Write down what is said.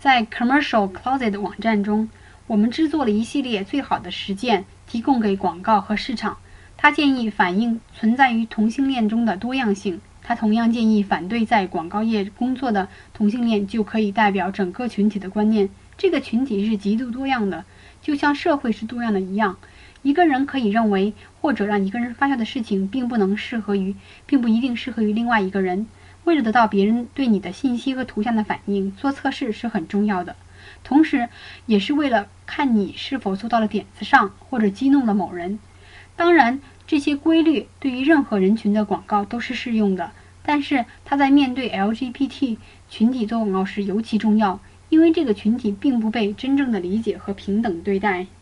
在 Commercial Closet 网站中，我们制作了一系列最好的实践，提供给广告和市场。他建议反映存在于同性恋中的多样性。他同样建议反对在广告业工作的同性恋就可以代表整个群体的观念。这个群体是极度多样的，就像社会是多样的一样。一个人可以认为或者让一个人发酵的事情并不一定适合于另外一个人。为了得到别人对你的信息和图像的反应，做测试是很重要的，同时也是为了看你是否做到了点子上，或者激怒了某人。当然，这些规律对于任何人群的广告都是适用的，但是它在面对 LGBT 群体做广告时尤其重要，因为这个群体并不被真正的理解和平等对待。